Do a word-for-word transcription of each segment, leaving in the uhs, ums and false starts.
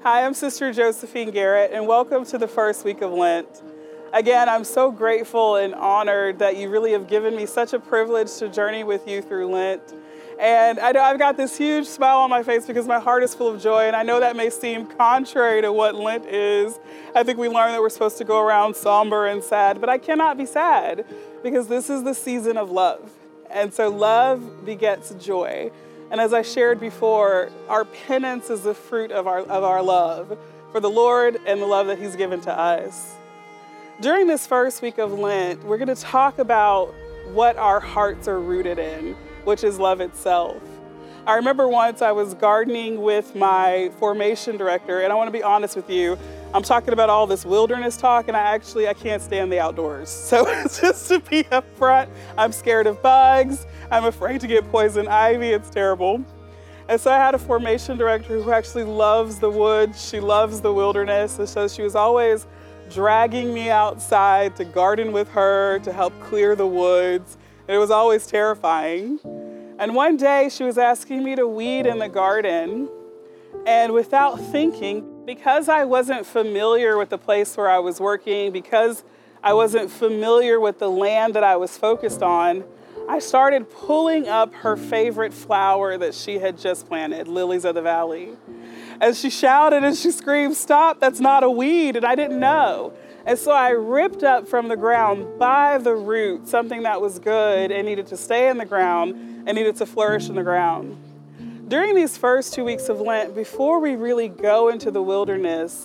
Hi, I'm Sister Josephine Garrett, and welcome to the first week of Lent. Again, I'm so grateful and honored that you really have given me such a privilege to journey with you through Lent. And I know I've got this huge smile on my face because my heart is full of joy, and I know that may seem contrary to what Lent is. I think we learned that we're supposed to go around somber and sad, but I cannot be sad because this is the season of love. And so love begets joy. And as I shared before, our penance is the fruit of our, of our love for the Lord and the love that He's given to us. During this first week of Lent, we're going to talk about what our hearts are rooted in, which is love itself. I remember once I was gardening with my formation director, and I want to be honest with you, I'm talking about all this wilderness talk, and I actually, I can't stand the outdoors. So just to be upfront, I'm scared of bugs. I'm afraid to get poison ivy. It's terrible. And so I had a formation director who actually loves the woods. She loves the wilderness. And so she was always dragging me outside to garden with her, to help clear the woods. And it was always terrifying. And one day she was asking me to weed in the garden. And without thinking, because I wasn't familiar with the place where I was working, because I wasn't familiar with the land that I was focused on, I started pulling up her favorite flower that she had just planted, lilies of the valley. And she shouted and she screamed, "Stop, that's not a weed," and I didn't know. And so I ripped up from the ground by the root something that was good and needed to stay in the ground and needed to flourish in the ground. During these first two weeks of Lent, before we really go into the wilderness,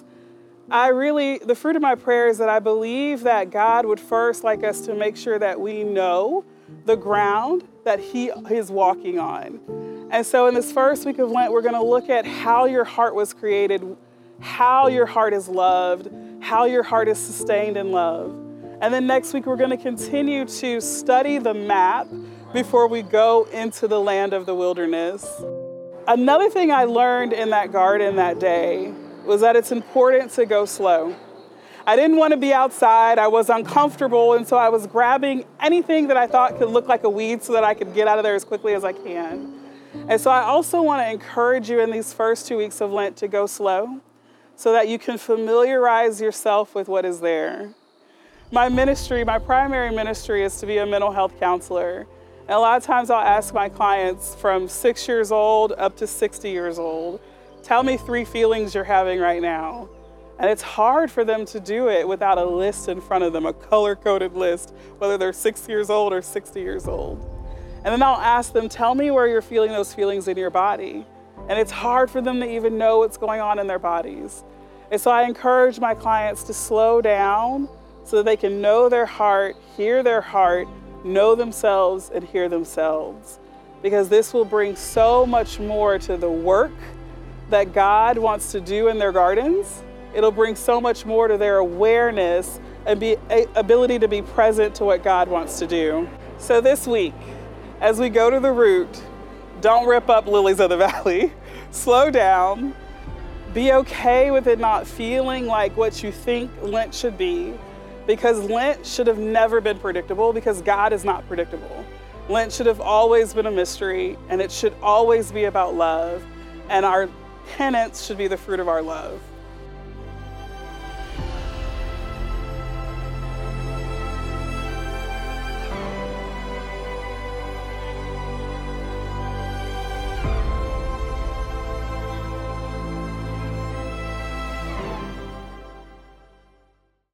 I really, the fruit of my prayer is that I believe that God would first like us to make sure that we know the ground that He is walking on. And so in this first week of Lent, we're going to look at how your heart was created, how your heart is loved, how your heart is sustained in love. And then next week, we're going to continue to study the map before we go into the land of the wilderness. Another thing I learned in that garden that day was that it's important to go slow. I didn't want to be outside. I was uncomfortable, and so I was grabbing anything that I thought could look like a weed so that I could get out of there as quickly as I can. And so I also want to encourage you in these first two weeks of Lent to go slow so that you can familiarize yourself with what is there. My ministry, my primary ministry is to be a mental health counselor. And a lot of times I'll ask my clients from six years old up to sixty years old, tell me three feelings you're having right now. And it's hard for them to do it without a list in front of them, a color-coded list, whether they're six years old or sixty years old. And then I'll ask them, tell me where you're feeling those feelings in your body. And it's hard for them to even know what's going on in their bodies. And so I encourage my clients to slow down so that they can know their heart, hear their heart, know themselves and hear themselves, because this will bring so much more to the work that God wants to do in their gardens. It'll bring so much more to their awareness and be a, ability to be present to what God wants to do. So this week, as we go to the root, don't rip up lilies of the valley. Slow down. Be okay with it not feeling like what you think Lent should be. Because Lent should have never been predictable, because God is not predictable. Lent should have always been a mystery, and it should always be about love, and our penance should be the fruit of our love.